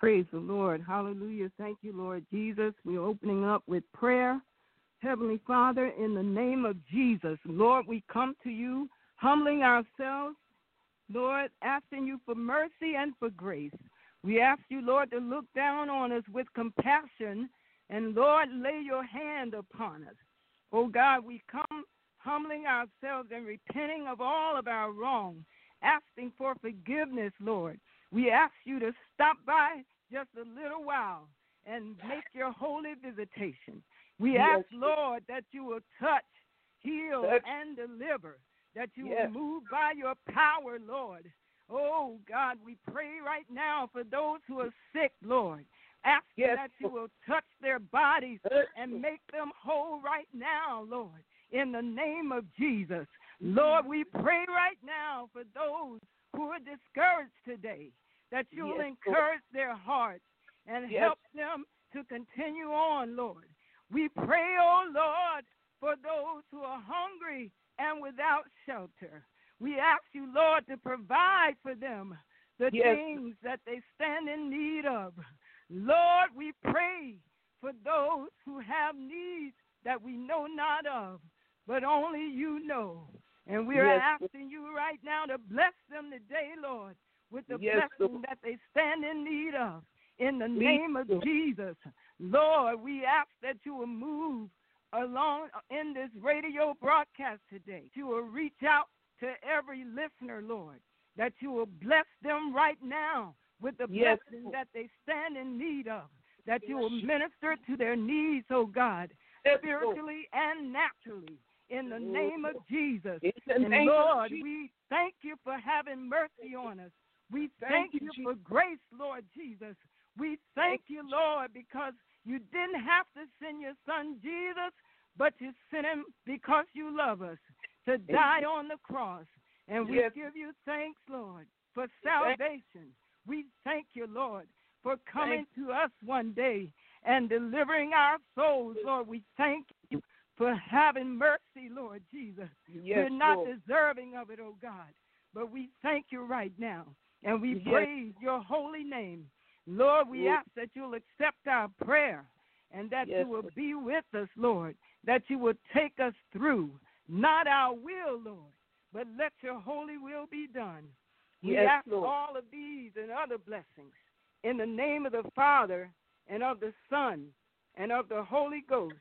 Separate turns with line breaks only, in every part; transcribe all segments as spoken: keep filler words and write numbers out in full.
Praise the Lord. Hallelujah. Thank you, Lord Jesus. We're opening up with prayer. Heavenly Father, in the name of Jesus, Lord, we come to you humbling ourselves, Lord, asking you for mercy and for grace. We ask you, Lord, to look down on us with compassion and, Lord, lay your hand upon us. Oh, God, we come humbling ourselves and repenting of all of our wrong, asking for forgiveness, Lord. We ask you to stop by just a little while and make your holy visitation. We
Yes.
ask, Lord, that you will touch, heal,
Touch.
and deliver, that you
Yes.
will move by your power, Lord. Oh, God, we pray right now for those who are sick, Lord. Ask
Yes.
that you will touch their bodies
Touch.
and make them whole right now, Lord, in the name of Jesus. Lord, we pray right now for those who are discouraged today, that you'll
Yes,
encourage their hearts and
Yes.
help them to continue on, Lord. We pray, oh Lord, for those who are hungry and without shelter. We ask you, Lord, to provide for them the
Yes.
things that they stand in need of. Lord, we pray for those who have needs that we know not of, but only you know. And we are
Yes.
asking you right now to bless them today, Lord, with the
Yes,
blessing
Lord.
that they stand in need of. In the
Please,
name of
Lord.
Jesus, Lord, we ask that you will move along in this radio broadcast today. You will reach out to every listener, Lord, that you will bless them right now with the
Yes.
blessing that they stand in need of, that you will minister to their needs, oh God,
Yes,
spiritually and naturally, in the name of Jesus.
In the
And
name of
Lord,
Jesus.
we thank you for having mercy on us. We
Thank
thank,
you,
you,
Jesus.
for grace, Lord Jesus. We thank you, Lord, because you didn't have to send your son Jesus, but you sent him because you love us to die on the cross. And we
Yes.
give you thanks, Lord, for salvation. We thank you, Lord, for coming to us one day and delivering our souls, Lord. We thank you for having mercy, Lord Jesus.
Yes,
We're not
Lord.
deserving of it, oh God, but we thank you right now, and we
Yes.
praise your holy name. Lord, we
Lord.
ask that you'll accept our prayer and that
Yes,
you will
Lord.
be with us, Lord, that you will take us through, not our will, Lord, but let your holy will be done. We
Yes,
ask
Lord.
all of these and other blessings in the name of the Father and of the Son and of the Holy Ghost.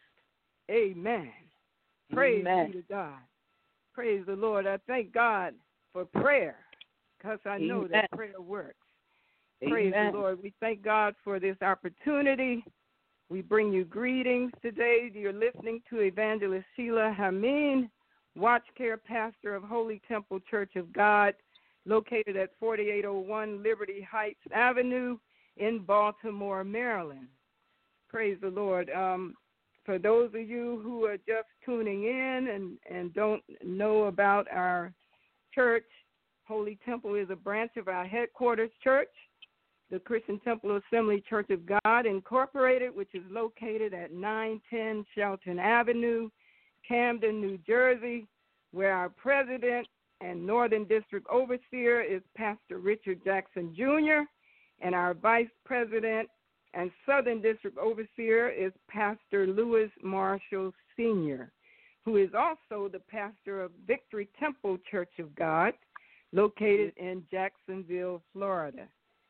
Amen. Praise
Amen.
be to God. Praise the Lord. I thank God for prayer because I know
Amen.
that prayer works. Praise
Amen.
the Lord. We thank God for this opportunity. We bring you greetings today. You're listening to Evangelist Sheila Hameen, Watch Care Pastor of Holy Temple Church of God, located at forty-eight oh one Liberty Heights Avenue in Baltimore, Maryland. Praise the Lord. Um, for those of you who are just tuning in and, and don't know about our church, Holy Temple is a branch of our headquarters church, the Christian Temple Assembly Church of God, Incorporated, which is located at nine ten Shelton Avenue, Camden, New Jersey, where our president and Northern District Overseer is Pastor Richard Jackson Junior, and our Vice President and Southern District Overseer is Pastor Lewis Marshall Senior, who is also the pastor of Victory Temple Church of God, located in Jacksonville, Florida.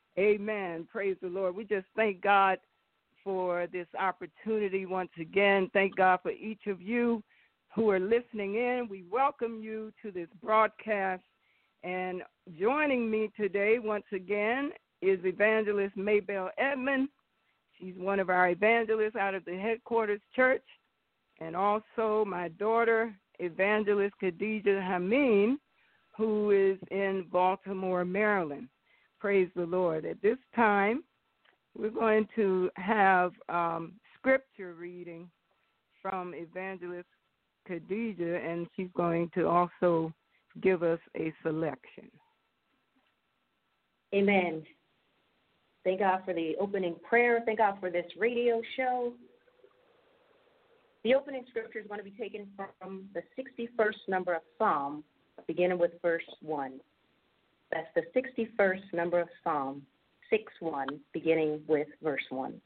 Amen. Praise the Lord. We just thank God for this opportunity once again. Thank God for each of you who are listening in. We welcome you to this broadcast. And joining me today once again is Evangelist Maybelle Edmond. She's one of our evangelists out of the headquarters church. And also my daughter, Evangelist Khadijah Hameen, who is in Baltimore, Maryland. Praise the Lord. At this time, we're going to have um, scripture reading from Evangelist Khadijah, and she's going to also give us a selection.
Amen. Thank God for the opening prayer. Thank God for this radio show. The opening scripture is going to be taken from the sixty-first number of Psalm, beginning with verse one. That's the sixty-first number of Psalm, six one, beginning with verse one.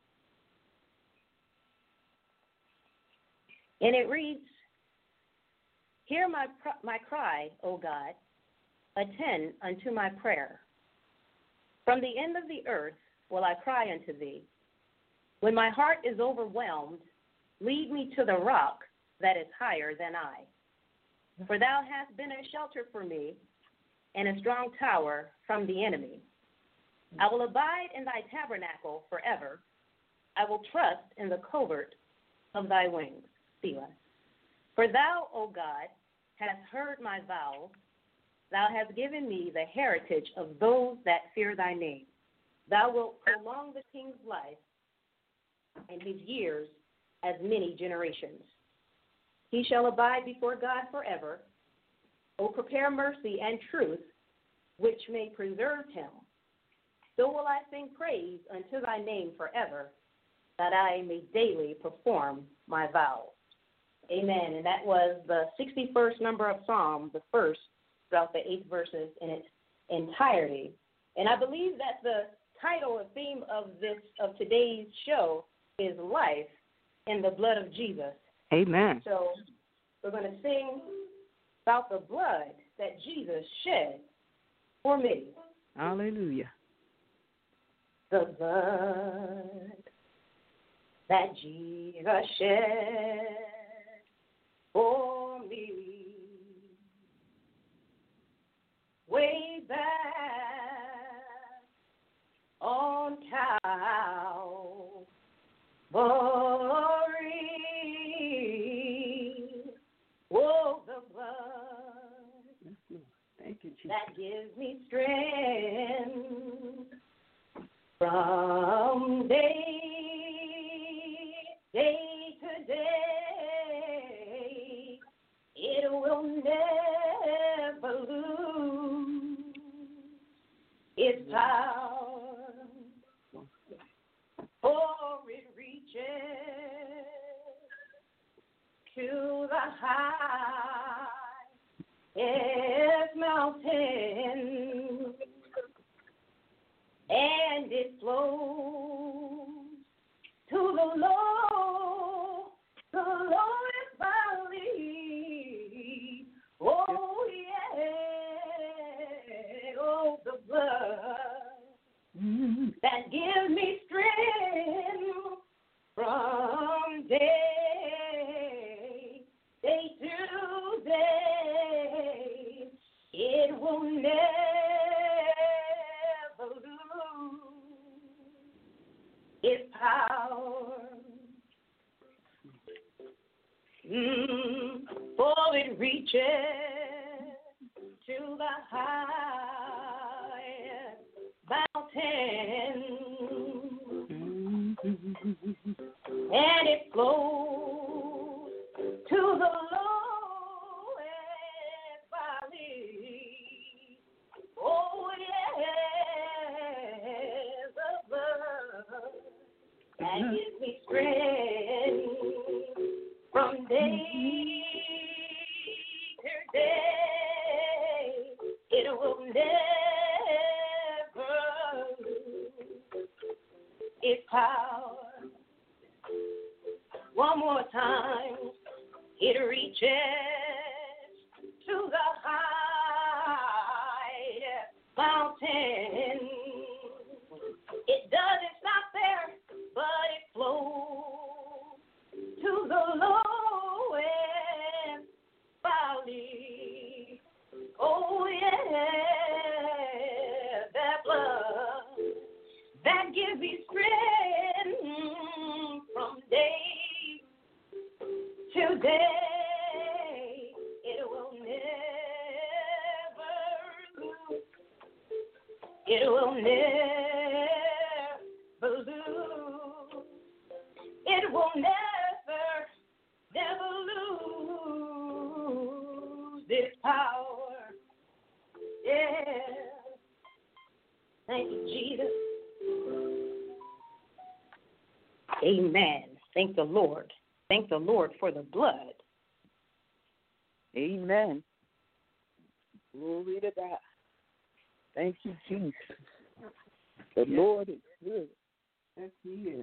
And it reads, Hear my, my cry, O God, attend unto my prayer. From the end of the earth will I cry unto thee. When my heart is overwhelmed, lead me to the rock that is higher than I. For thou hast been a shelter for me and a strong tower from the enemy. I will abide in thy tabernacle forever. I will trust in the covert of thy wings. Selah. For thou, O God, hast heard my vows. Thou hast given me the heritage of those that fear thy name. Thou wilt prolong the king's life and his years as many generations. He shall abide before God forever. O prepare mercy and truth, which may preserve him. So will I sing praise unto thy name forever, that I may daily perform my vows. Amen. And that was the sixty-first number of Psalm, the first throughout the eight verses in its entirety. And I believe that the title or theme of this of today's show is Life in the Blood of Jesus.
Amen.
So we're going to sing about the blood that Jesus shed for me.
Hallelujah.
The blood that Jesus shed for me, way back on Calvary. Oh, the blood
Thank you, Jesus.
that gives me strength from day, day to day. It will never lose its power, for it reaches to the highest mountain, and it flows to the low, the lowest valley. Oh, yeah, oh, the blood mm-hmm. that gives me strength from day, day to day. It will never lose its power. Mm, for it reaches to the highest mountain, and it flows to the lowest valley. Oh, yes, the blood that gives me strength from day to day. It will never lose its power. One more time. It reaches to the high mountain. It doesn't stop there, but it flows to the lowest valley. Oh, yeah, that blood that gives me strength from day to day. It will never lose. It will never lose. It will never, never lose its power. Yeah. Thank you, Jesus. Amen. Thank the Lord. Thank the Lord for the blood.
Amen. Glory to God. Thank you, Jesus.
The
yes.
Lord is good.
Yes, He is.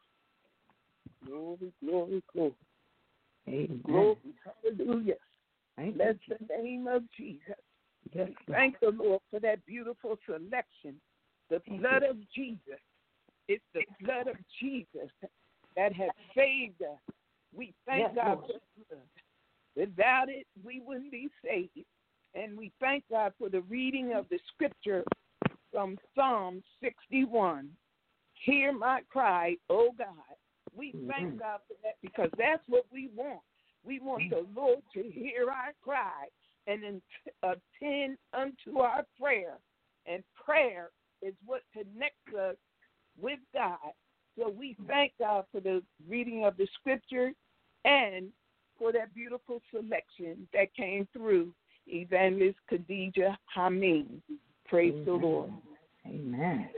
Glory, glory, glory.
Amen.
Glory, hallelujah.
Thank
Bless
you.
the name of Jesus.
Yes,
We thank the Lord for that beautiful selection. The
Thank
blood
you.
of Jesus. It's the blood of Jesus that has saved us. We thank
Yes,
God
Lord.
for the blood. Without it, we wouldn't be saved. And we thank God for the reading of the scripture from Psalm sixty-one. Hear my cry, O God. We thank
Mhm.
God for that because that's what we want. We want the Lord to hear our cry and attend unto our prayer. And prayer is what connects us with God. So we thank God for the reading of the scripture and for that beautiful selection that came through Evangelist Khadijah Hameen. Praise
Amen.
the Lord.
Amen.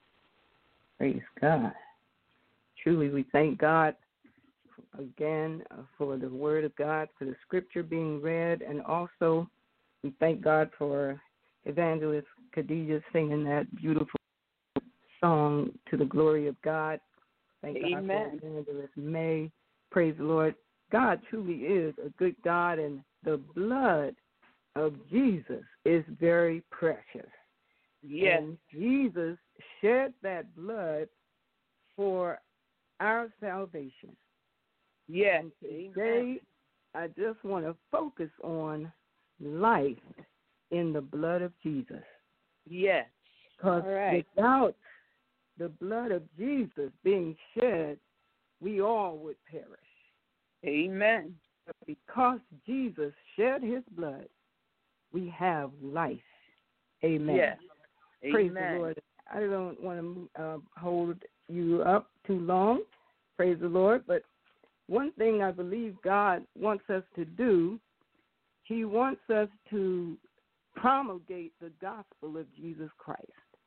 Praise God. Truly, we thank God again uh, for the Word of God, for the Scripture being read, and also we thank God for Evangelist Khadijah singing that beautiful song to the glory of God. Thank
Amen.
God for Evangelist May. Praise the Lord. God truly is a good God, and the blood of Jesus is very precious.
Yes.
And Jesus shed that blood for our salvation.
Yes.
And
Amen.
today, I just want to focus on life in the blood of Jesus.
Yes.
Because
All right.
without the blood of Jesus being shed, we all would perish.
Amen.
But because Jesus shed his blood, we have life. Amen.
Yes.
Praise
Amen.
the Lord. I don't want to uh, hold you up too long. Praise the Lord. But one thing I believe God wants us to do, he wants us to promulgate the gospel of Jesus Christ.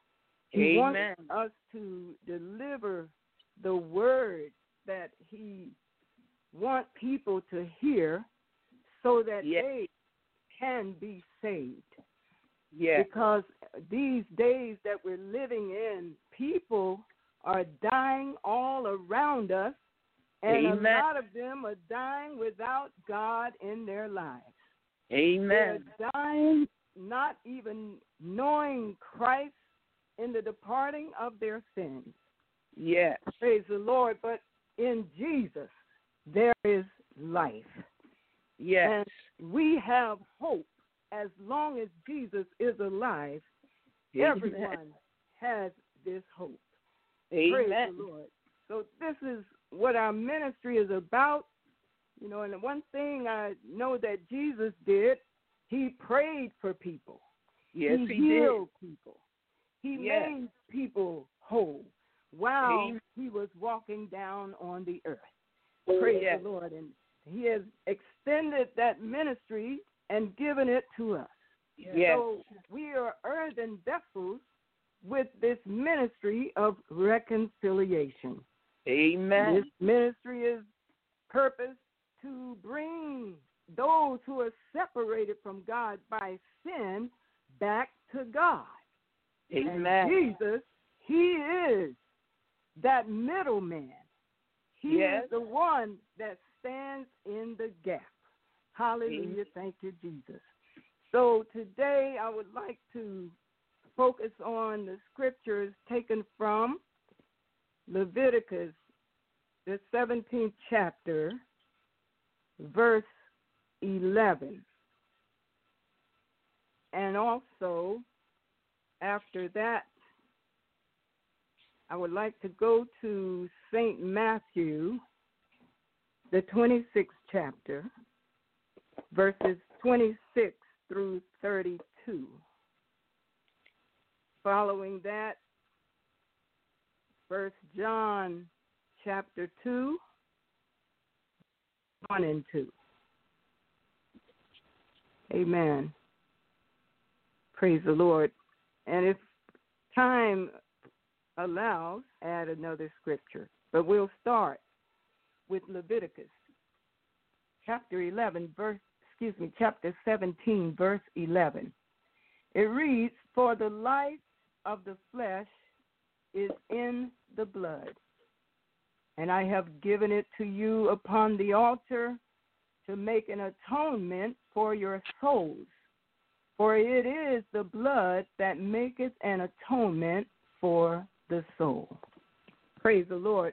He
Amen.
wants us to deliver the word that he wants people to hear so that
yes.
they can be saved.
Yes.
Because these days that we're living in, people are dying all around us, and
Amen.
a lot of them are dying without God in their lives.
Amen.
They're dying not even knowing Christ in the departing of their sins.
Yes.
Praise the Lord. But in Jesus, there is life.
Yes.
And we have hope. As long as Jesus is alive,
Amen.
everyone has this hope.
Amen.
Praise the Lord. So this is what our ministry is about. You know, and the one thing I know that Jesus did, he prayed for people.
Yes,
he,
he
healed
did.
people. He
yes.
made people whole while
Amen.
he was walking down on the earth.
Oh,
Praise
yes.
the Lord. And he has extended that ministry and given it to us.
Yes.
So we are earthen vessels with this ministry of reconciliation.
Amen.
This ministry is purposed to bring those who are separated from God by sin back to God.
Amen.
And Jesus, he is that middleman. He
yes.
is the one that stands in the gap. Hallelujah.
Amen.
Thank you, Jesus. So today I would like to focus on the scriptures taken from Leviticus, the seventeenth chapter, verse eleven. And also, after that, I would like to go to Saint Matthew, the twenty-sixth chapter, verses twenty-six through thirty-two. Following that, First John chapter two, one and two. Amen. Praise the Lord. And if time allows, add another scripture. But we'll start with Leviticus chapter eleven, verse, excuse me, chapter seventeen, verse eleven. It reads, "For the life of the flesh is in the blood, and I have given it to you upon the altar to make an atonement for your souls. For it is the blood that maketh an atonement for the soul. Praise the Lord.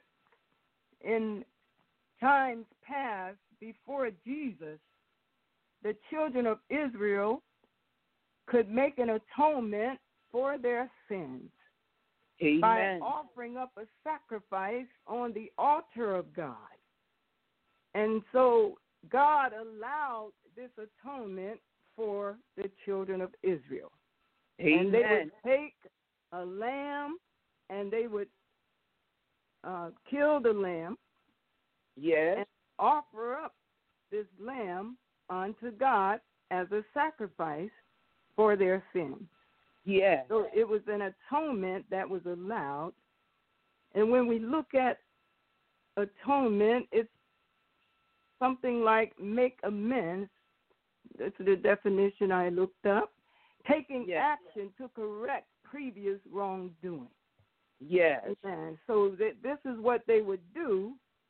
In times past, before Jesus, the children of Israel could make an atonement for their sins.
Amen.
By offering up a sacrifice on the altar of God. And so God allowed this atonement for the children of Israel.
Amen.
And they would take a lamb and they would uh, kill the lamb.
Yes.
And offer up this lamb unto God as a sacrifice for their sins.
Yes.
So it was an atonement that was allowed. And when we look at atonement, it's something like make amends. That's the definition I looked up. Taking
yes.
action to correct previous wrongdoing.
Yes.
Amen. So th- this is what they would do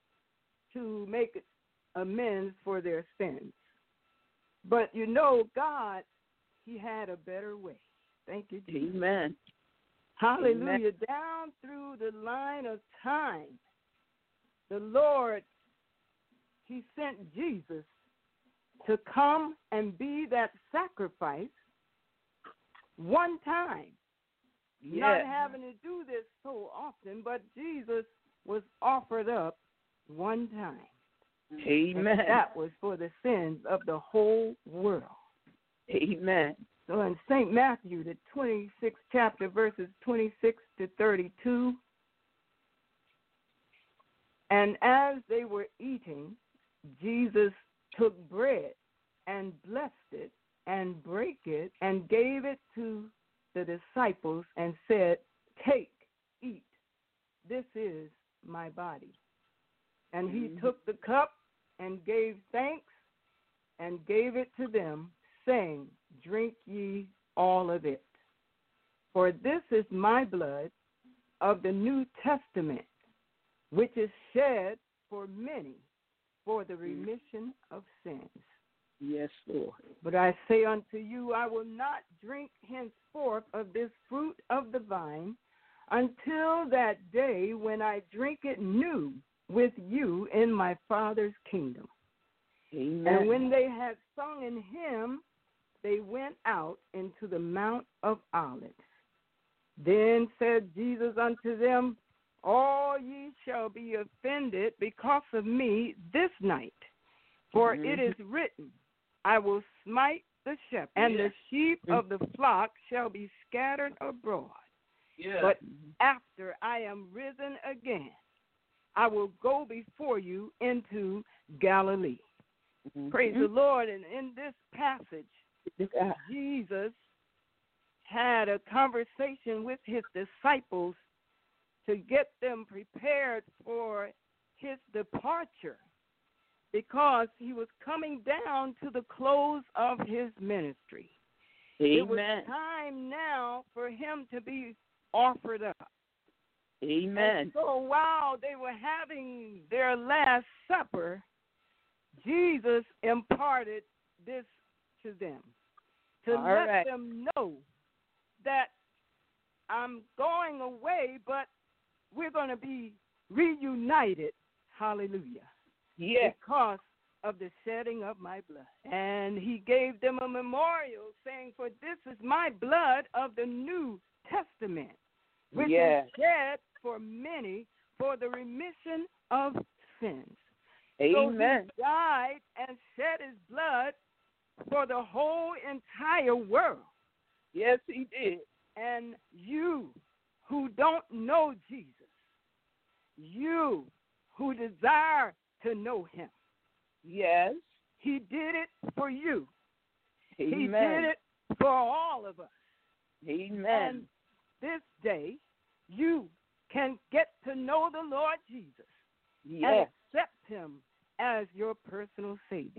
to make amends for their sins. But you know, God, he had a better way. Thank you, Jesus.
Amen.
Hallelujah.
Amen.
Down through the line of time, the Lord, he sent Jesus to come and be that sacrifice one time.
Yes.
Not having to do this so often, but Jesus was offered up one time.
Amen.
And that was for the sins of the whole world.
Amen.
So in Saint Matthew, the twenty-sixth chapter, verses twenty-six to thirty-two, and as they were eating, Jesus took bread and blessed it and brake it and gave it to the disciples and said, "Take, eat, this is my body." And he
Mm-hmm.
took the cup and gave thanks and gave it to them, saying, "Drink ye all of it. For this is my blood of the New Testament, which is shed for many for the remission of sins.
Yes, Lord.
But I say unto you, I will not drink henceforth of this fruit of the vine until that day when I drink it new with you in my Father's kingdom."
Amen.
And when they had sung an hymn, they went out into the Mount of Olives. Then said Jesus unto them, "All ye shall be offended because of me this night. For
mm-hmm.
it is written, I will smite the shepherd, and
yeah.
the sheep of the flock shall be scattered abroad.
Yeah.
But after I am risen again, I will go before you into Galilee."
Mm-hmm.
Praise the Lord. And in this passage,
Yeah.
Jesus had a conversation with his disciples to get them prepared for his departure, because he was coming down to the close of his ministry.
Amen.
It was time now for him to be offered up.
Amen.
And so while they were having their last supper, Jesus imparted this to them, to
All
let
right.
them know that I'm going away, but we're going to be reunited. Hallelujah.
Yes.
Because of the shedding of my blood. And he gave them a memorial saying, "For this is my blood of the New Testament, which
yes.
is shed for many for the remission of sins."
Amen.
So he died and shed his blood for the whole entire world.
Yes, he did.
And you who don't know Jesus, you who desire to know him,
yes,
he did it for you.
Amen.
He did it for all of us.
Amen.
And this day, you can get to know the Lord Jesus
yes.
and accept him as your personal Savior.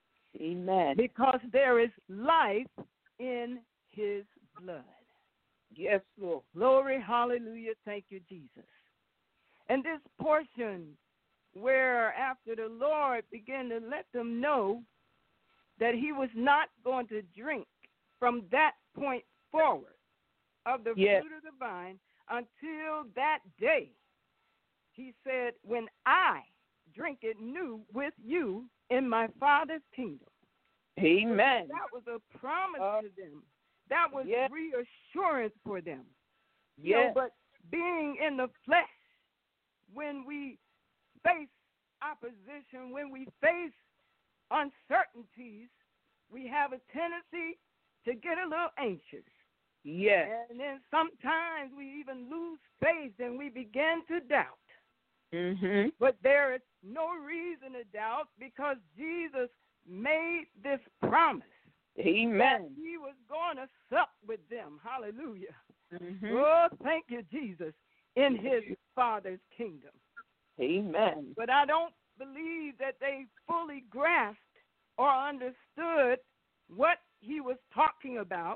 Amen.
Because there is life in his blood.
Yes, Lord.
Glory, hallelujah. Thank you, Jesus. And this portion where after the Lord began to let them know that he was not going to drink from that point forward of the
yes.
fruit of the vine until that day, he said, when I drink it new with you in my Father's kingdom.
Amen.
That was a promise
uh,
to them. That was
yes.
reassurance for them.
Yes.
You know, but being in the flesh, when we face opposition, when we face uncertainties, we have a tendency to get a little anxious.
Yes.
And then sometimes we even lose faith and we begin to doubt.
Mm-hmm.
But there is no reason to doubt because Jesus made this promise.
Amen.
That he was going to sup with them. Hallelujah.
Mm-hmm.
Oh, thank you, Jesus, in his Father's kingdom.
Amen.
But I don't believe that they fully grasped or understood what he was talking about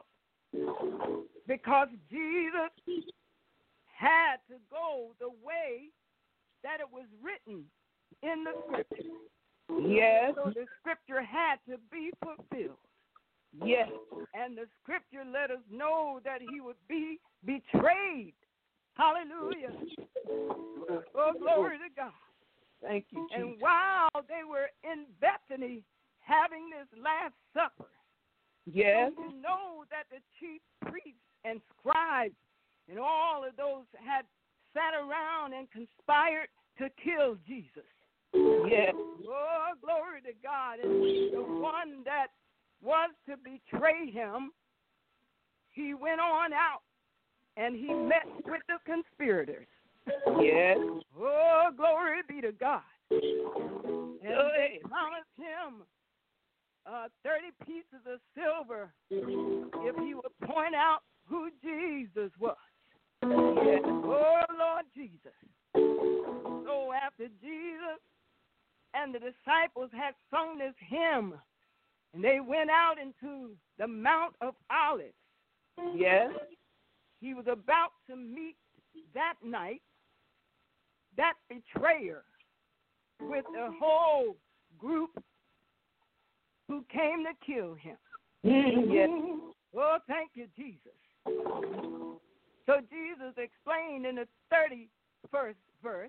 because Jesus had to go the way that it was written in the scripture.
Yes.
So the scripture had to be fulfilled.
Yes.
And the scripture let us know that he would be betrayed. Hallelujah. Oh, glory to God.
Thank you, Jesus.
And while they were in Bethany having this Last Supper,
yes.
you know that the chief priests and scribes and all of those had sat around and conspired to kill Jesus.
Yes.
Oh, glory to God. And the one that was to betray him, he went on out and he met with the conspirators.
Yes.
Oh, glory be to God. And
oh,
they promised him uh, thirty pieces of silver if he would point out who Jesus was.
Yes.
Oh, Lord Jesus. So after Jesus and the disciples had sung this hymn, and they went out into the Mount of Olives.
Yes.
He was about to meet that night that betrayer with a whole group who came to kill him.
Yes.
Oh, thank you, Jesus. So Jesus explained in the thirty-first verse,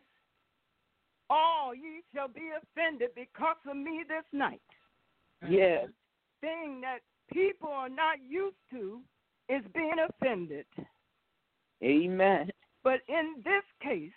all ye shall be offended because of me this night.
Yes.
Thing that people are not used to is being offended.
Amen.
But in this case,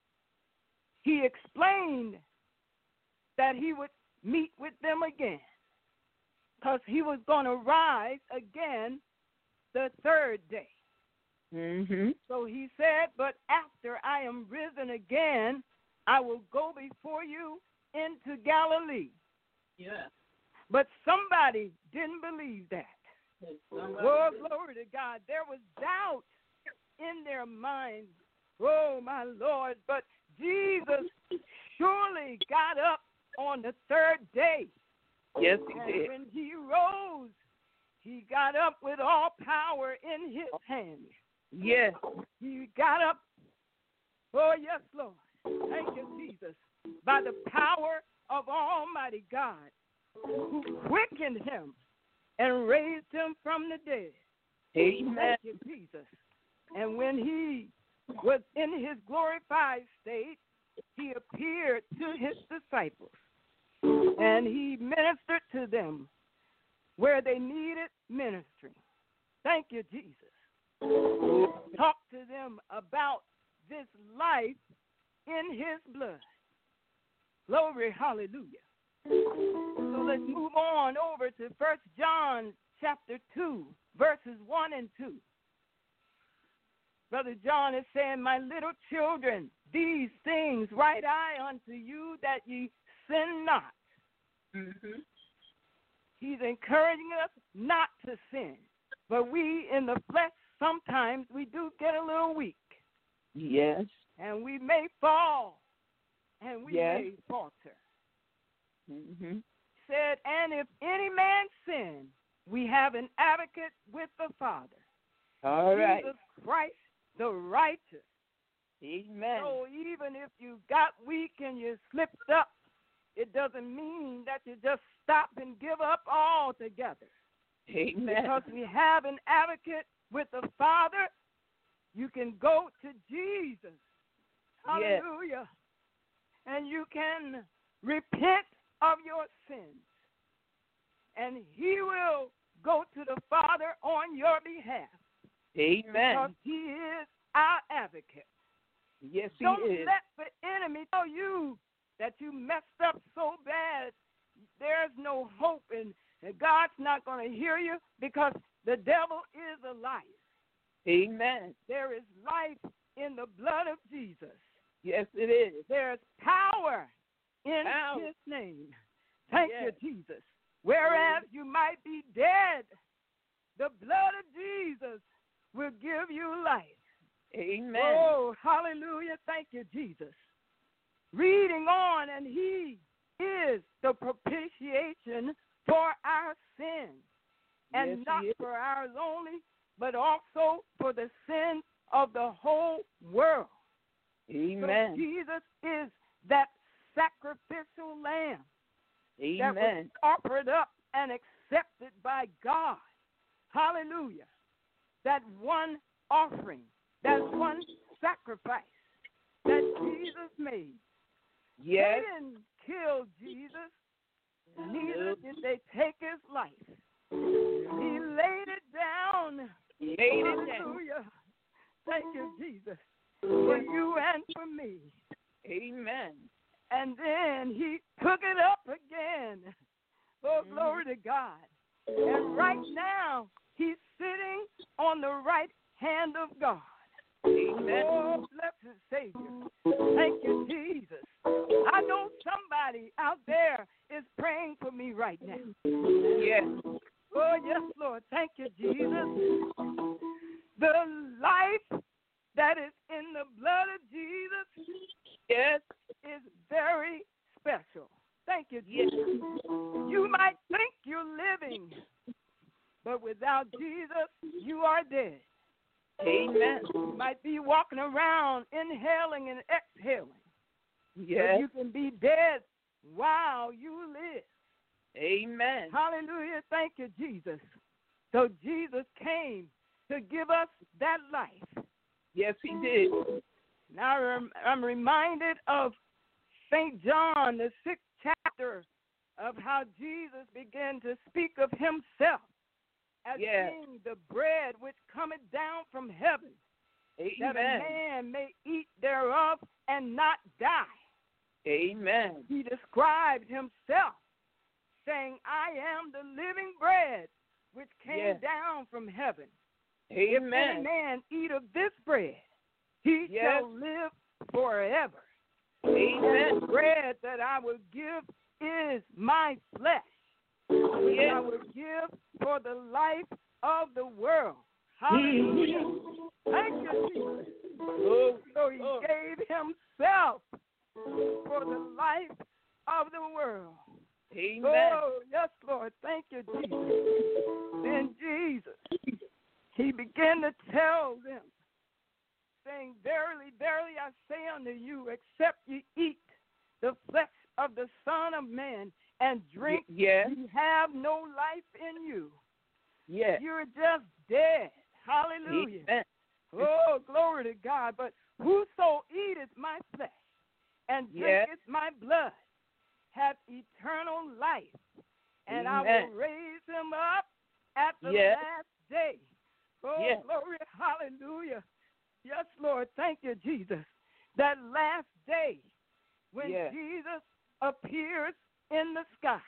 he explained that he would meet with them again because he was going to rise again the third day.
Mm-hmm.
So he said, but after I am risen again, I will go before you into Galilee.
Yeah.
But somebody didn't believe that. Oh, glory to God. There was doubt in their minds. Oh, my Lord. But Jesus surely got up on the third day.
Yes, he
and
did.
When he rose, he got up with all power in his hand.
Yes.
He got up. Oh, yes, Lord. Thank you, Jesus. By the power of Almighty God, who quickened him and raised him from the dead.
Amen.
Thank you, Jesus. And when he was in his glorified state, he appeared to his disciples, and he ministered to them where they needed ministering. Thank you, Jesus. Talk to them about this life in his blood. Glory, hallelujah. So let's move on over to First John chapter two, verses one and two. Brother John is saying, my little children, these things write I unto you that ye sin not.
Mm-hmm.
He's encouraging us not to sin. But we in the flesh, sometimes we do get a little weak.
Yes.
And we may fall, and we
yes.
may falter.
Mm-hmm.
Said, and if any man sin, we have an advocate with the Father,
All right.
Jesus Christ, the righteous.
Amen.
So even if you got weak and you slipped up, it doesn't mean that you just stop and give up altogether.
Amen.
Because we have an advocate with the Father, you can go to Jesus. Hallelujah. Yes. And you can repent of your sins. And he will go to the Father on your behalf.
Amen.
Because he is our advocate.
Yes, he
Don't
is.
let the enemy tell you that you messed up so bad, there's no hope, and God's not going to hear you, because the devil is a liar.
Amen.
There is life in the blood of Jesus.
Yes, it is.
There's power in
power.
his name. Thank
yes.
you, Jesus. Whereas you might be dead, the blood of Jesus will give you life.
Amen.
Oh, hallelujah. Thank you, Jesus. Reading on, and he is the propitiation for our sins, and
yes,
not for ours only, but also for the sins of the whole world.
Amen.
So Jesus is that sacrificial lamb
Amen.
that was offered up and accepted by God. Hallelujah. That one offering, that one sacrifice that Jesus made.
Yes.
They didn't kill Jesus, neither did they take his life. He laid it down.
He laid it
Hallelujah.
down.
Thank you, Jesus, for you and for me.
Amen.
And then he took it up again. Oh,
Mm-hmm.
glory to God. And right now, he's sitting on the right hand of God.
Amen.
Oh, blessed Savior. Thank you, Jesus. I know somebody out there is praying for me right now.
Yes.
Oh, yes, Lord. Thank you, Jesus. The life that is in the blood of Jesus,
yes,
is very special. Thank you,
yes.
Jesus. You might think you're living, but without Jesus, you are dead.
Amen.
You might be walking around inhaling and exhaling.
Yes.
But you can be dead while you live.
Amen.
Hallelujah. Thank you, Jesus. So Jesus came to give us that life.
Yes, he did.
Now I'm reminded of Saint John, the sixth chapter, of how Jesus began to speak of himself as
yes.
being the bread which cometh down from heaven,
Amen.
that a man may eat thereof and not die.
Amen.
He described himself, saying, I am the living bread which came
yes.
down from heaven.
Amen.
If any man eat of this bread, he
yes.
shall live forever.
Amen.
The bread that I will give is my flesh, which
yes.
I will give for the life of the world. Hallelujah. Mm-hmm. Thank you, Jesus.
Oh,
so he
oh.
gave himself for the life of the world.
Amen.
Oh, yes, Lord. Thank you, Jesus. Then Jesus, he began to tell them, saying, Verily, verily, I say unto you, except ye eat the flesh of the Son of Man and drink,
y- yes.
you have no life in you.
Yes.
You're just dead. Hallelujah.
Amen.
Oh, glory to God. But whoso eateth my flesh and drinketh
yes.
my blood hath eternal life, and
Amen.
I will raise him up at the
yes.
last day. Oh,
yes.
glory, hallelujah. Yes, Lord, thank you, Jesus. That last day when
yes.
Jesus appears in the sky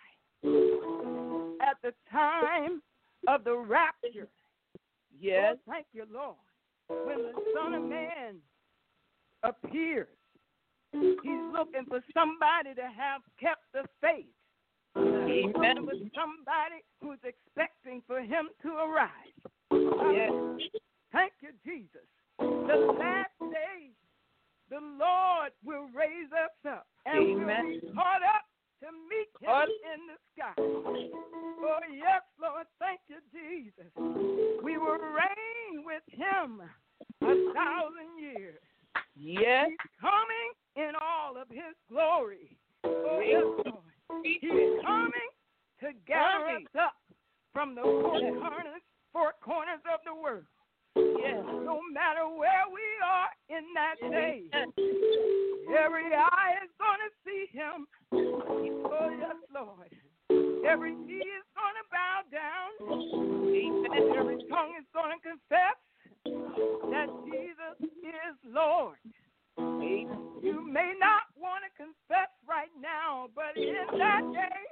at the time of the rapture.
Yes.
Oh, thank you, Lord. When the Son of Man appears, he's looking for somebody to have kept the faith. He's looking for somebody who's expecting for him to arise.
Yes.
Thank you, Jesus. The last day, the Lord will raise us up, and
Amen.
we'll be caught up to meet him What? in the sky. Oh, yes, Lord. Thank you, Jesus. We will reign with him a thousand years.
Yes.
He's coming in all of his glory. Oh, yes, Lord. He's coming to gather us up from the four corners, four corners of the world.
Yes.
No matter where we are in that day, every eye is going to see him. Oh, yes, Lord. Every knee is going to bow down. Amen. Every tongue is going to confess that Jesus is Lord. Amen. You may not want to confess right now, but in that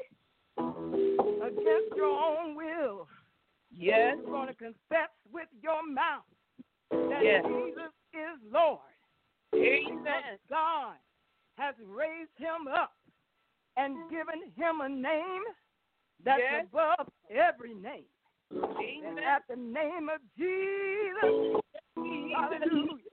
day, against your own will,
yes,
you're going to confess with your mouth that
yes.
Jesus is Lord.
Amen.
God has raised him up and given him a name that's
yes.
above every name.
Amen.
And at the name of Jesus, hallelujah,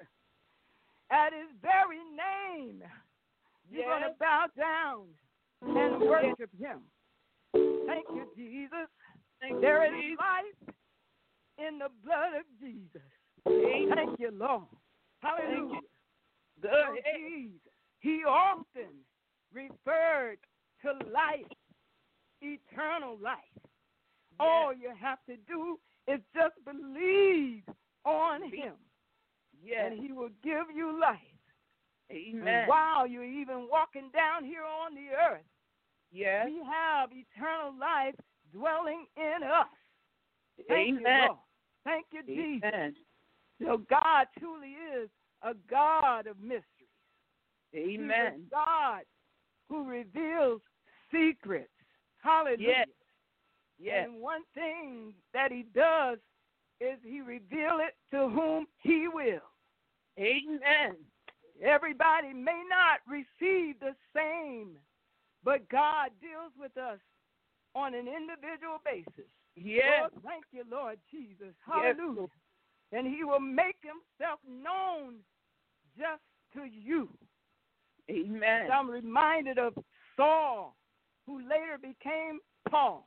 at his very name, you're
yes.
going to bow down and worship him. Thank you, Jesus.
Thank
there
you,
is
Jesus.
life in the blood of Jesus.
Amen.
Thank you, Lord. Hallelujah.
Good.
So Jesus, he often referred to life, eternal life. Yes. All you have to do is just believe on him.
Yes.
And he will give you life.
Amen.
And while you're even walking down here on the earth,
yes.
we have eternal life dwelling in us. Thank
Amen.
you, Lord. Thank you, Jesus.
Amen.
So God truly is a God of mysteries.
Amen.
He's a God who reveals secrets. Hallelujah.
Yes. Yes.
And one thing that he does is he reveals it to whom he will.
Amen.
Everybody may not receive the same, but God deals with us on an individual basis.
Yes.
Lord, thank you, Lord Jesus. Hallelujah.
Yes.
And he will make himself known just to you.
Amen.
So I'm reminded of Saul, who later became Paul.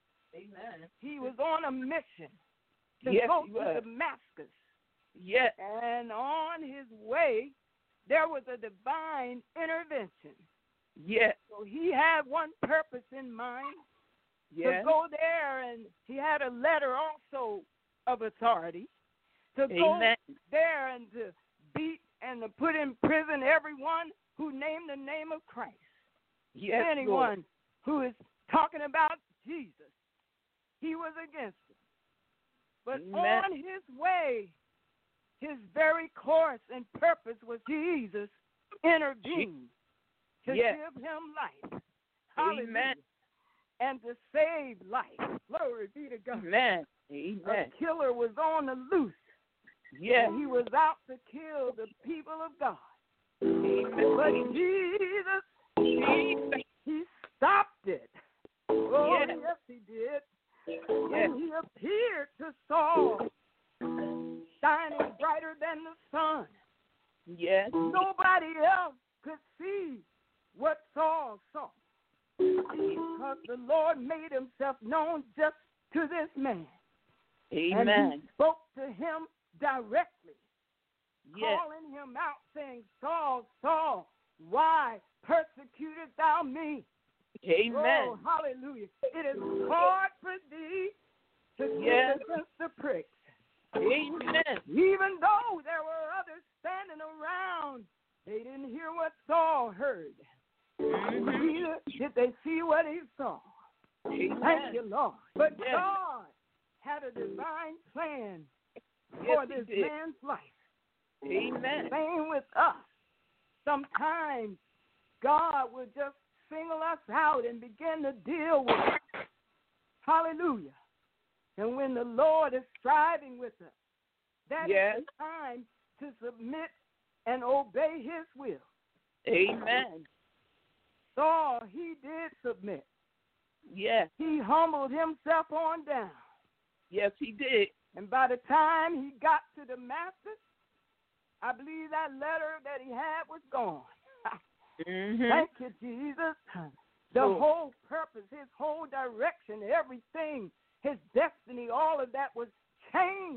Amen.
He was on a mission to
yes,
go
he
to
was.
Damascus.
Yes.
And on his way, there was a divine intervention.
Yes.
So he had one purpose in mind,
yes.
to go there, and he had a letter also of authority to
Amen.
go there and to beat and to put in prison everyone who named the name of Christ.
Yes,
Anyone
Lord.
who is talking about Jesus, he was against it. But
Amen.
on his way, his very course and purpose was Jesus intervened to
yes.
give him life.
Amen.
Hallelujah. And to save life. Glory be to God.
Amen. Amen.
A killer was on the loose.
Yes.
And he was out to kill the people of God.
Amen.
But Jesus,
Jesus.
he stopped it. Oh,
yes.
yes, he did.
Yes.
And he appeared to Saul, shining brighter than the sun.
Yes.
Nobody else could see what Saul saw, because the Lord made himself known just to this man.
Amen.
And he spoke to him directly,
yes.
calling him out, saying, Saul, Saul, why persecutest thou me?
Amen.
Oh, hallelujah. It is hard for thee to
yes.
kick against the pricks.
Amen.
Even though there were others standing around, they didn't hear what Saul heard.
Mm-hmm.
Neither did they see what he saw.
Amen.
Thank you, Lord. But
yes.
God had a divine plan
yes,
for this
did.
man's life.
Amen.
Same with us. Sometimes God will just single us out and begin to deal with us. Hallelujah. And when the Lord is striving with us, that
yes.
is the time to submit and obey his will.
Amen.
Saul, he did submit.
Yes.
He humbled himself on down.
Yes, he did.
And by the time he got to Damascus, I believe that letter that he had was gone.
mm-hmm.
Thank you, Jesus. The
Cool.
whole purpose, his whole direction, everything, his destiny, all of that was changed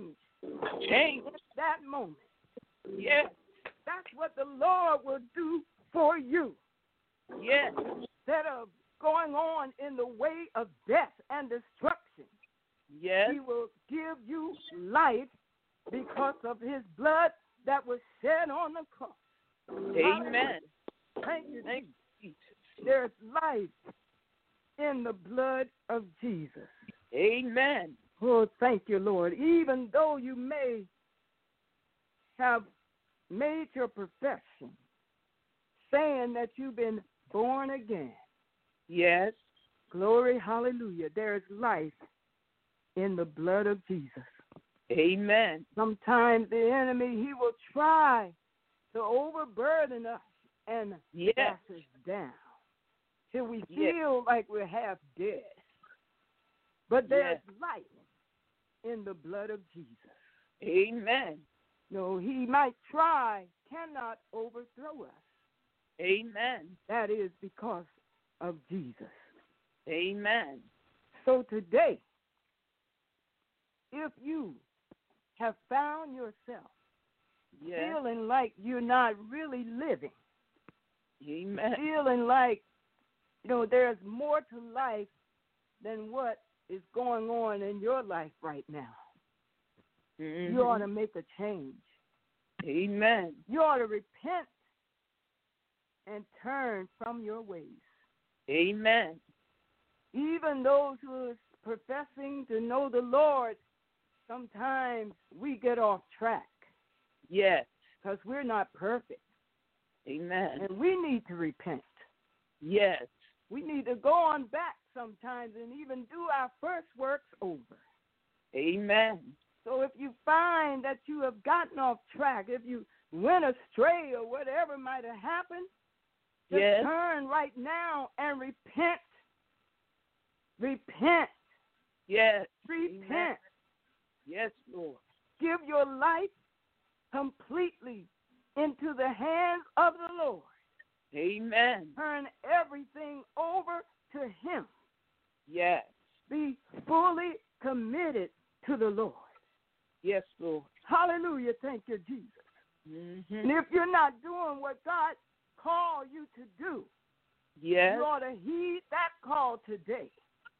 Change.
In that moment.
Yes.
That's what the Lord will do for you.
Yes.
Instead of going on in the way of death and destruction,
Yes.
He will give you life because of His blood that was shed on the cross.
Amen.
Thank you,
Thank you, Jesus.
There's life in the blood of Jesus.
Amen.
Oh, thank you, Lord. Even though you may have made your profession saying that you've been born again.
Yes.
Glory, hallelujah. There is life in the blood of Jesus.
Amen.
Sometimes the enemy, he will try to overburden us and
Yes.
cast us down till we
Yes.
feel like we're half dead. But there's
Yes.
life in the blood of Jesus.
Amen.
No, he might try, cannot overthrow us.
Amen.
That is because of Jesus.
Amen.
So today, if you have found yourself
Yes.
feeling like you're not really living,
Amen.
feeling like, you know, there's more to life than what is going on in your life right now,
Mm-hmm.
you ought to make a change.
Amen.
You ought to repent and turn from your ways.
Amen.
Even those who are professing to know the Lord, sometimes we get off track
Yes.
because we're not perfect,
Amen.
and we need to repent.
Yes.
We need to go on back sometimes and even do our first works over.
Amen.
So if you find that you have gotten off track, if you went astray or whatever might have happened, just
Yes.
turn right now and repent. Repent.
Yes.
Repent.
Amen. Yes, Lord.
Give your life completely into the hands of the Lord.
Amen.
Turn everything over to Him.
Yes.
Be fully committed to the Lord.
Yes, Lord.
Hallelujah. Thank you, Jesus.
Mm-hmm.
And if you're not doing what God called you to do,
Yes.
you ought to heed that call today.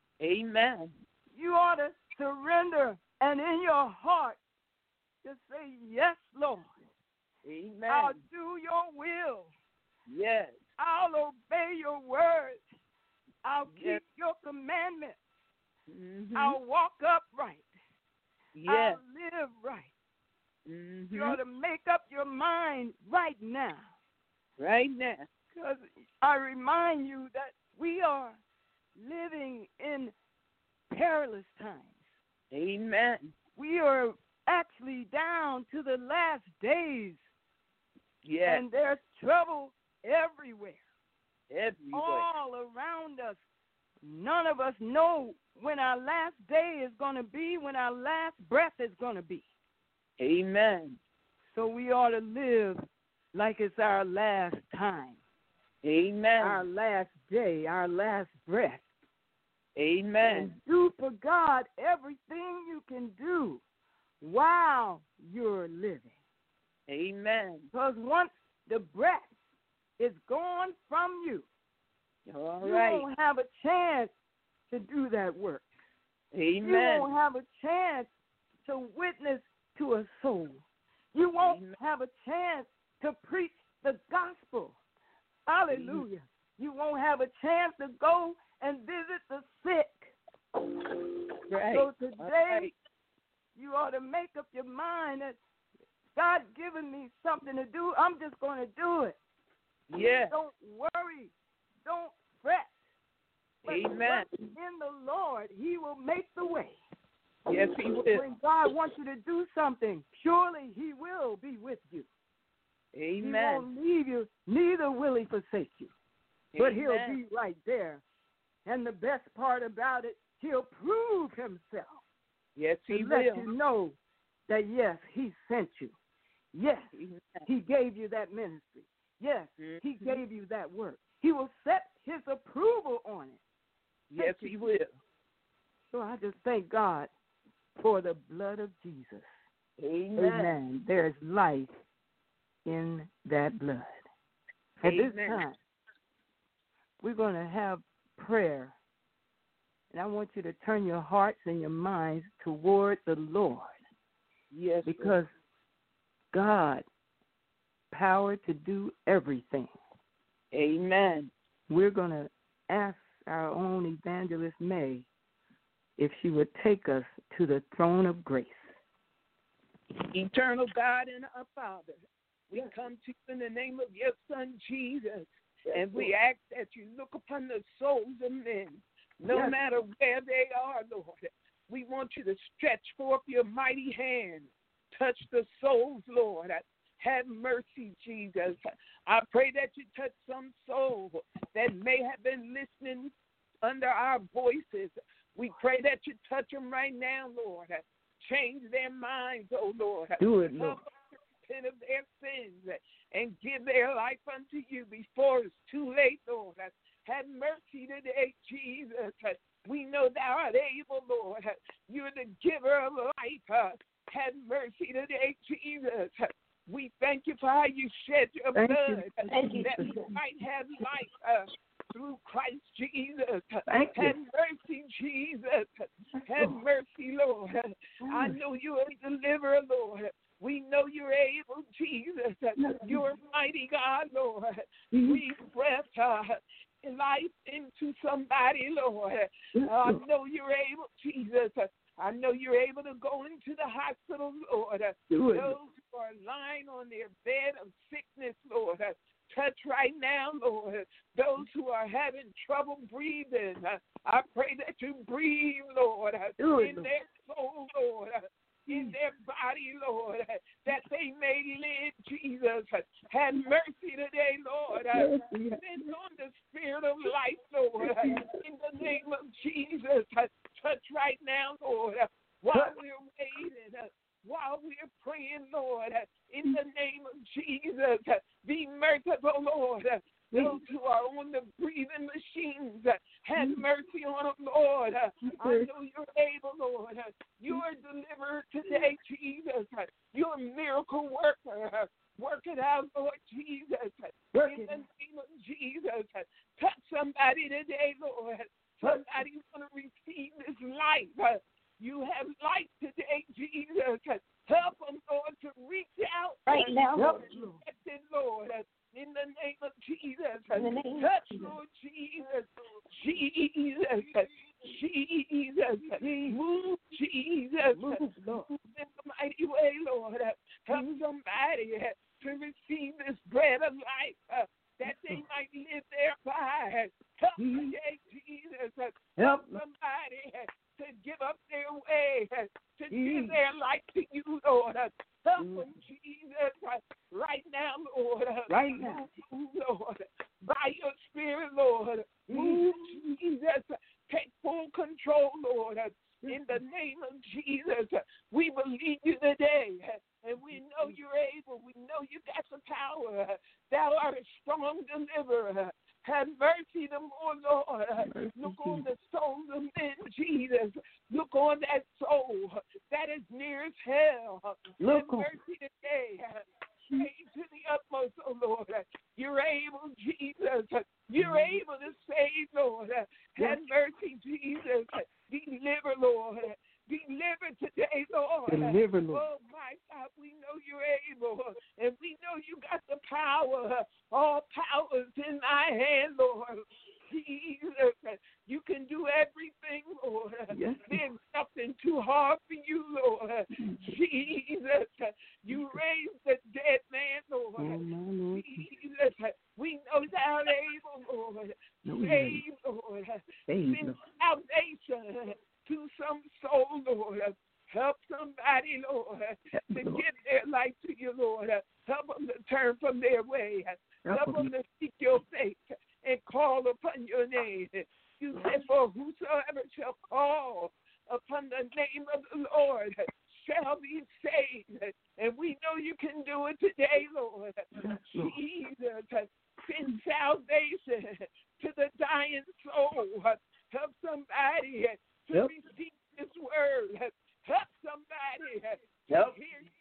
Amen.
You ought to surrender and in your heart just say, yes, Lord.
Amen.
I'll do your will.
Yes.
I'll obey your words. I'll keep
Yes.
your commandments.
Mm-hmm.
I'll walk upright.
Yes.
I'll live right.
Mm-hmm.
You ought to make up your mind right now.
Right now.
Because I remind you that we are living in perilous times.
Amen.
We are actually down to the last days.
Yes.
And there's trouble everywhere.
Everywhere.
All around us. None of us know when our last day is going to be, when our last breath is going to be.
Amen.
So we ought to live like it's our last time,
Amen.
our last day, our last breath.
Amen.
And do for God everything you can do while you're living.
Amen.
Because once the breath is gone from you,
All
you
right.
won't have a chance to do that work.
Amen.
You won't have a chance to witness to a soul. You won't
Amen.
have a chance to preach the gospel. Hallelujah. Amen. You won't have a chance to go and visit the sick.
Right.
So today,
right.
you ought to make up your mind that God's given me something to do. I'm just going to do it.
Yeah.
Don't worry. Don't fret. But
Amen.
in the Lord, He will make the way.
Yes, He will.
When God wants you to do something, surely He will be with you.
Amen.
He won't leave you, neither will He forsake you. But
Amen.
He'll be right there. And the best part about it, He'll prove Himself.
Yes, He
to
will.
let you know that, yes, He sent you. Yes,
Amen.
He gave you that ministry. Yes,
mm-hmm.
He gave you that work. He will set His approval on it.
Yes, He will.
So I just thank God for the blood of Jesus.
Amen.
Amen. There is life in that blood. At
Amen.
this time, we're going to have prayer. And I want you to turn your hearts and your minds toward the Lord.
Yes.
Because God, power to do everything.
Amen.
We're going to ask our own Evangelist May if she would take us to the throne of grace.
Eternal God and our Father, we come to you in the name of your Son, Jesus, and we ask that you look upon the souls of men, no yes. matter where they are, Lord. We want you to stretch forth your mighty hand, touch the souls, Lord. Have mercy, Jesus. I pray that you touch some soul that may have been listening under our voices. We pray that you touch them right now, Lord. Change their minds, oh Lord.
Do it, Lord.
Help them to repent of their sins and give their life unto you before it's too late, Lord. Have mercy today, Jesus. We know thou art able, Lord. You're the giver of life. Have mercy today, Jesus. We thank you for how you shed your
thank
blood
you. Thank you.
that we might have life uh, through Christ Jesus.
Thank
have
you.
mercy, Jesus. Have mercy, Lord. I know you are a deliverer, Lord. We know you're able, Jesus. You're a mighty God, Lord. Breathe breath, uh, life into somebody, Lord. I know you're able, Jesus. I know you're able to go into the hospital, Lord.
Do it.
Those who are lying on their bed of sickness, Lord. Touch right now, Lord. Those who are having trouble breathing, I pray that you breathe, Lord,
Do it,
in
Lord.
their soul, Lord, in their body, Lord, that they may live, Jesus. Have mercy today, Lord. Send on the spirit of life, Lord, in the name of Jesus. Touch right now, Lord, while we're waiting, while we're praying, Lord, in the name of Jesus. Be merciful, Lord. Those who are on the breathing machines, have mercy on them, Lord. I know you're able, Lord. You're a deliverer today, Jesus. You're a miracle worker. Work it out, Lord Jesus. In the name of Jesus. Touch somebody today, Lord. Somebody want to receive this life. You have life today, Jesus. Help them, Lord, to reach out.
Right now,
Lord. Lord. In the name of Jesus.
In the name
Touch,
of Jesus.
Lord Jesus. Jesus. Jesus. Move, Jesus.
Move, Lord.
Move in the mighty way, Lord. Help somebody to receive this bread of life, uh, that they might live thereby. Help today, Jesus. Help somebody to give up their way, to give their life to you, Lord. Help them, Jesus, right now, Lord.
Right now.
Move, Lord. By your spirit, Lord. Move, Jesus. Take full control, Lord. In the name of Jesus, we believe you today, and we know you're able. We know you got the power. Thou art a strong deliverer. Have mercy the more, Lord. Mercy. Look on the souls of men, Jesus. Look on that soul that is near as hell. Look Have mercy today. Pray to the utmost, oh Lord. You're able, Jesus. You're able to save, Lord. Have mercy, Jesus. Deliver, Lord. Deliver today, Lord.
Deliver, Lord.
Oh, my God, we know you're able, and we know you got the power. All power is in thy hand, Lord. Jesus, you can do everything, Lord.
Yes.
There's nothing too hard for you, Lord. Jesus, you raised the dead man, Lord.
Oh, my Lord.
Jesus, we know thou art able, Lord.
No,
Save, Lord.
Save,
Send
Lord.
salvation to some soul, Lord. Help somebody, Lord,
Help
to
Lord.
give their life to you, Lord. Help them to turn from their way. Help, Help them to seek your face and call upon your name. You said, for whosoever shall call upon the name of the Lord shall be saved. And we know you can do it today, Lord. Jesus, send salvation to the dying soul. Help somebody to
Yep.
receive this word. Help somebody
Yep.
to hear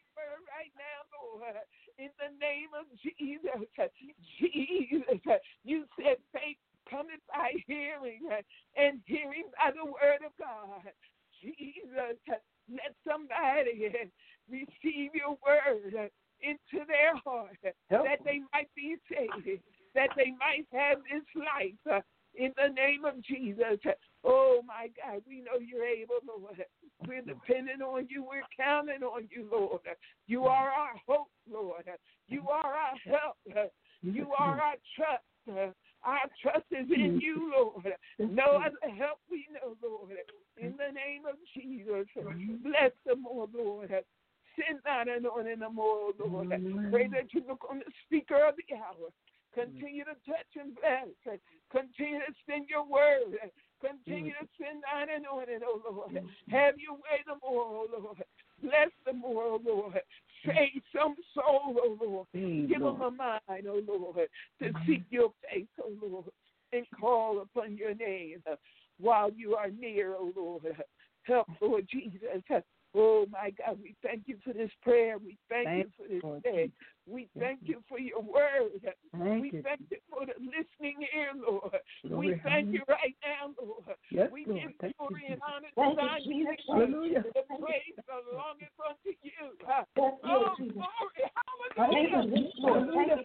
Almighty, receive your word into their heart,
Help
that they might be saved, that they might have this life in the name of Jesus. Oh, my God, we know you're able, Lord. We're depending on you. We're counting on you, Lord. You are our hope, Lord. You are our help. You are our trust. Our trust is in you, Lord. No other help we know, Lord. In the name of Jesus, bless them more, Lord. Send that anointing them more, Lord. Pray that you look on the speaker of the hour. Continue to touch and bless. Continue to send your word. Continue to send that anointing, oh Lord. Have your way the more, oh Lord. Bless them more, oh Lord. Save some soul, oh Lord. Give them a mind, oh Lord, to seek your face, oh Lord, and call upon your name while you are near, oh Lord. Help, Lord Jesus. Oh, my God, we thank you for this prayer. We thank, thank you for this Lord day. Jesus. We thank you for your word. Thank we you. thank you for the listening ear, Lord. Lord we thank you right now, Lord. Yes, we Lord. give thank glory you. and honor to thy name. Hallelujah. The praise belongeth unto you. Yes, oh, Lord, glory. Hallelujah. Hallelujah.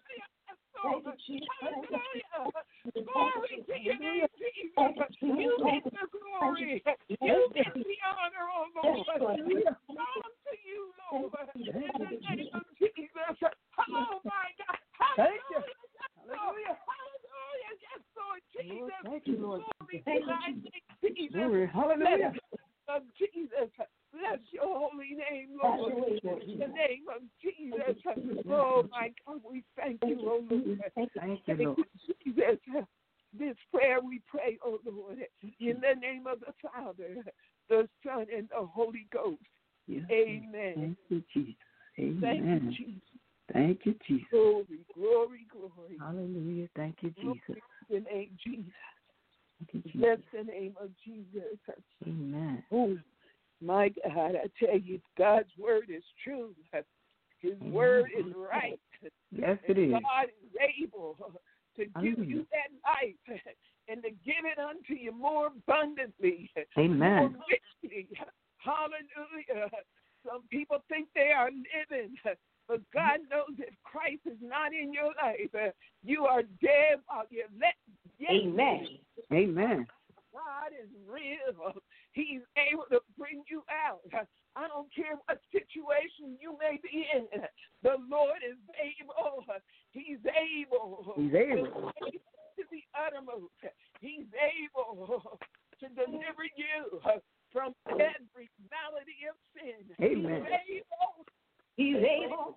Hallelujah. Glory to your name, Jesus. You get the glory. You get the honor, oh Lord. Come to you, Lord. In the name of Jesus. Oh, my God. Hallelujah. Hallelujah. Hallelujah. Yes, Lord Jesus. Thank you, Lord. Glory to thy name, Jesus. Glory. Hallelujah. Of Jesus. Bless your holy name, Lord. In the name of Jesus. Oh, my God, we thank you, oh Lord. Thank you, Lord. Jesus. This prayer we pray, oh Lord, in the name of the Father, the Son, and the Holy Ghost. Yes. Amen.
Thank you, Jesus. Amen.
Thank you, Jesus.
Thank you, Jesus.
Glory, glory, glory.
Hallelujah. Thank you, Jesus.
Glory to the name of Jesus.
Thank you, Jesus.
Bless the name of Jesus.
Amen.
Oh, my God, I tell you, God's word is true. His Amen. word is right.
Yes, it is.
God is able to give Hallelujah. you that life and to give it unto you more abundantly.
Amen.
More richly. Hallelujah. Some people think they are living, but God knows if Christ is not in your life, you are dead while you're let. Yes.
Amen.
Amen.
God is real. He's able to bring you out. I don't care what situation you may be in. The Lord is able. He's able.
He's able.
To the uttermost. He's able to deliver you from every malady of sin.
Amen.
He's able.
He's able.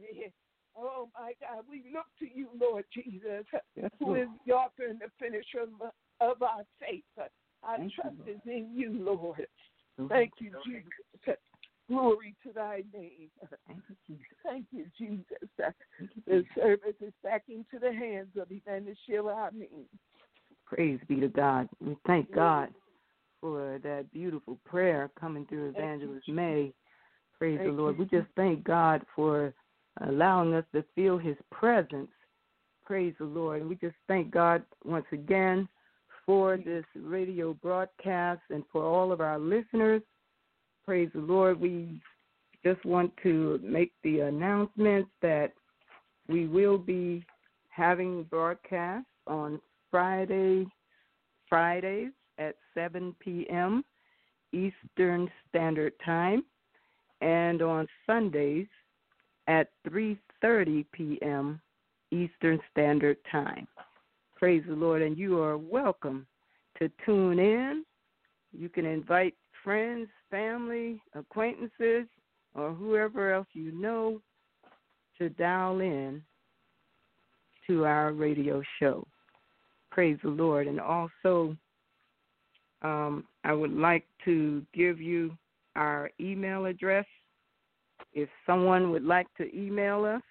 Oh, my God. We look to you, Lord Jesus,
yes,
who
Lord.
is the author and the finisher of our faith. Our
Thank
trust
you,
is in you, Lord.
Lord.
Thank you, Jesus. Glory to thy name.
Thank you, Jesus.
Thank you, Jesus.
Thank you,
The
Jesus.
service is back into the hands of Evangelist Sheila Hameen.
Praise be to God. We thank God for that beautiful prayer coming through Evangelist May. Praise
Thank
the Lord.
you.
We just thank God for allowing us to feel his presence. Praise the Lord. And we just thank God once again for this radio broadcast and for all of our listeners. Praise the Lord. We just want to make the announcement that we will be having broadcasts on Friday, Fridays at seven p.m. Eastern Standard Time, and on Sundays at three thirty p.m. Eastern Standard Time. Praise the Lord, and you are welcome to tune in. You can invite friends, family, acquaintances, or whoever else you know to dial in to our radio show. Praise the Lord. And also, um, I would like to give you our email address. If someone would like to email us,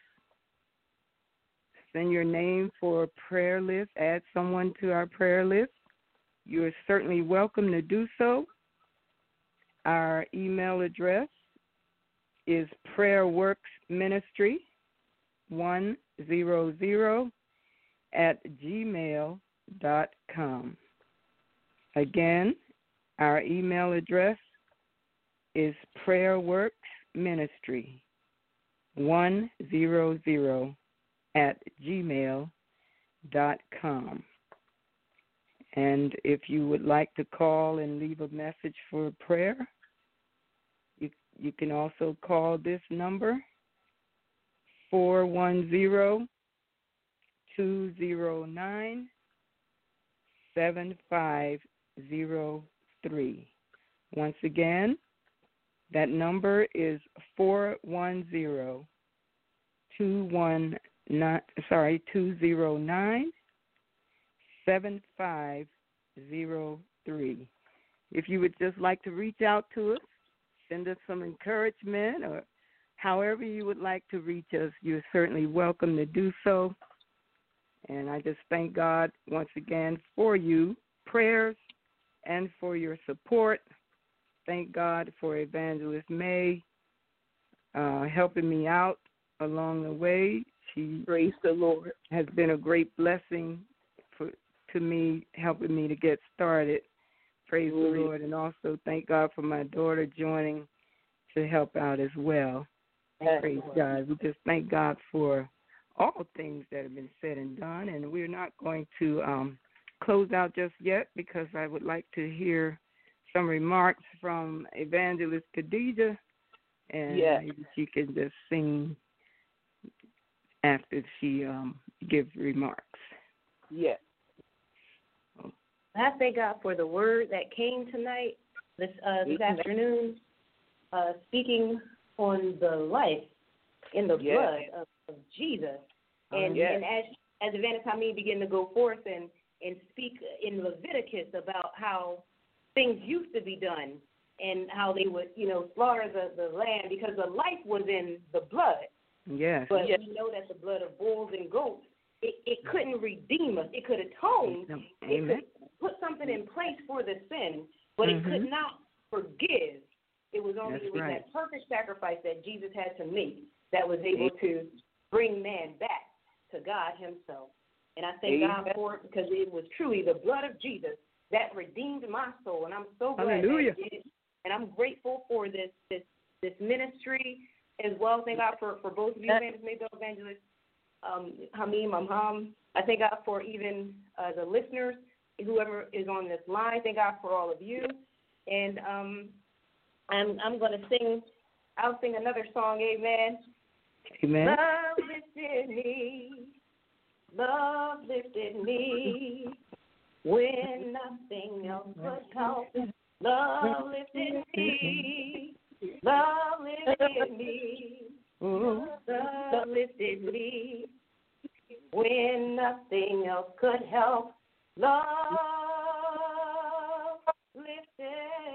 send your name for a prayer list, add someone to our prayer list, you are certainly welcome to do so. Our email address is prayerworksministry one hundred at gmail dot com. Again, our email address
is Prayer Works Ministry one hundred at gmail dot com. And if you would like to call and leave a message for prayer, you, you can also call this number, four one zero, two zero nine, seven five zero three. Once again, that number is four one zero, two one nine, sorry, two zero nine, seven five zero three. If you would just like to reach out to us, send us some encouragement, or however you would like to reach us, you're certainly welcome to do so. And I just thank God once again for you, prayers, and for your support. Thank God for Evangelist May uh, helping me out along the way. She, praise the Lord, has been a great blessing for to me, helping me to get started. Praise mm-hmm. the Lord. And also thank God for my daughter joining to help out as well. Yes. Praise God. We just thank God for all things that have been said and done. And we're not going to um, close out just yet, because I would like to hear some remarks from Evangelist Khadijah, and yes. maybe she can just sing after she um, gives remarks.
Yes.
I thank God for the word that came tonight, this uh, this mm-hmm. afternoon, uh, speaking on the life in the yes. blood of, of Jesus. And, yes. and as as Evangelist Hameen began to go forth and, and speak in Leviticus about how things used to be done and how they would, you know, slaughter the, the lamb because the life was in the blood.
Yes.
But
yes.
we know that the blood of bulls and goats, it, it couldn't redeem us. It could atone.
Amen.
It could put something in place for the sin, but mm-hmm. it could not forgive. It was only
That's
it was
right.
that perfect sacrifice that Jesus had to make that was able to bring man back to God himself. And I thank Amen. God for it, because it was truly the blood of Jesus that redeemed my soul, and I'm so glad
Hallelujah.
that it did. And I'm grateful for this this this ministry as well. Thank God for, for both of you, Evangelist, Evangelist um, Hameen, Mamham. I thank God for even uh, the listeners, whoever is on this line. Thank God for all of you. And um, I'm I'm going to sing. I'll sing another song. Amen.
Amen.
Love lifted me. Love lifted me. When nothing else could help, love lifted me. Love lifted me. Love lifted me. When nothing else could help, love lifted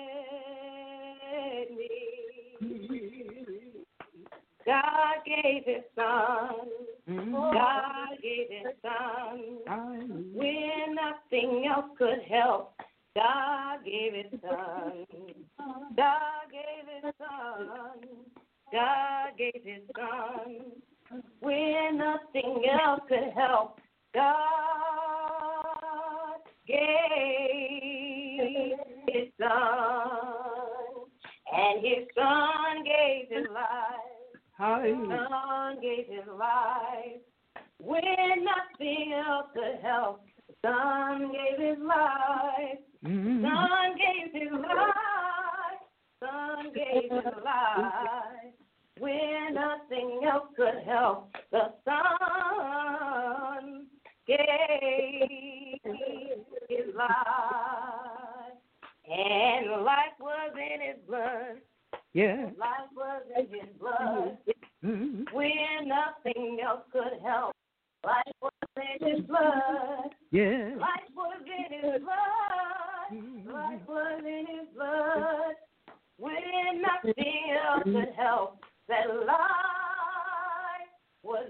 me. God gave his son. God gave his son. When nothing else could help, God gave his son. God gave his son. God gave his son. When nothing else could help, God gave his son. And his son gave his life. His son gave his life. When nothing else could help, the son gave his life. Mm-hmm. Son gave his life. Son gave his life. When nothing else could help, the son gave his life. And life was in his blood.
Yeah.
Life was in his blood. Mm-hmm. When nothing else could help, life was in his blood.
Yeah.
Life was in his blood. Mm-hmm. Life was in his blood. When nothing else could help, that life was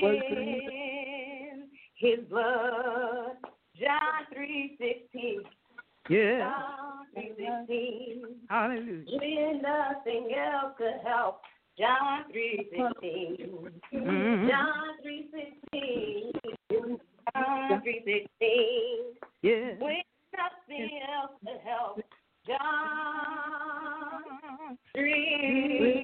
in his blood. John three sixteen.
Yeah.
John three sixteen.
Hallelujah.
When nothing else could help. John three sixteen. Mm-hmm. John three sixteen. John three sixteen.
Yeah.
When nothing else could help. John three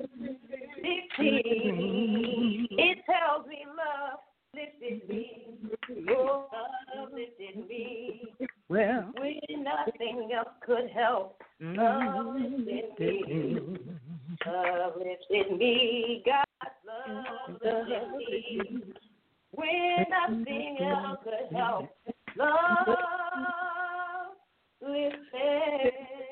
sixteen. It tells me love lifted me. Oh, love lifted me.
Well,
when nothing else could help. Love lifted me. Love lifted me. God's love lifted me. When nothing else could help. Love lifted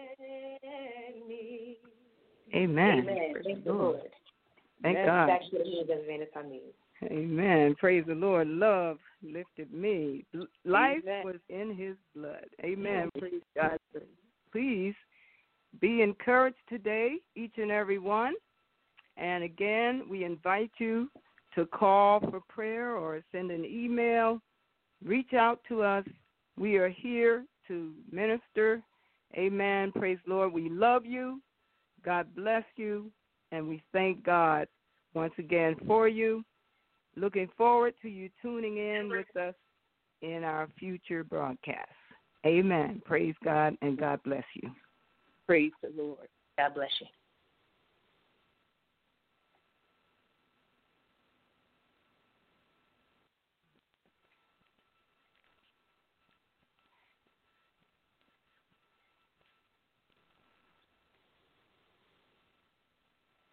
me.
Amen.
Amen. Thank the Lord.
Thank
That's
God.
That's actually the Venus I mean.
Amen. Praise the Lord. Love lifted me. Life
Amen.
was in his blood. Amen. Praise God. Please be encouraged today, each and every one. And again, we invite you to call for prayer or send an email. Reach out to us. We are here to minister. Amen. Praise the Lord. We love you. God bless you. And we thank God once again for you. Looking forward to you tuning in with us in our future broadcasts. Amen. Praise God and God bless you.
Praise the Lord.
God bless you.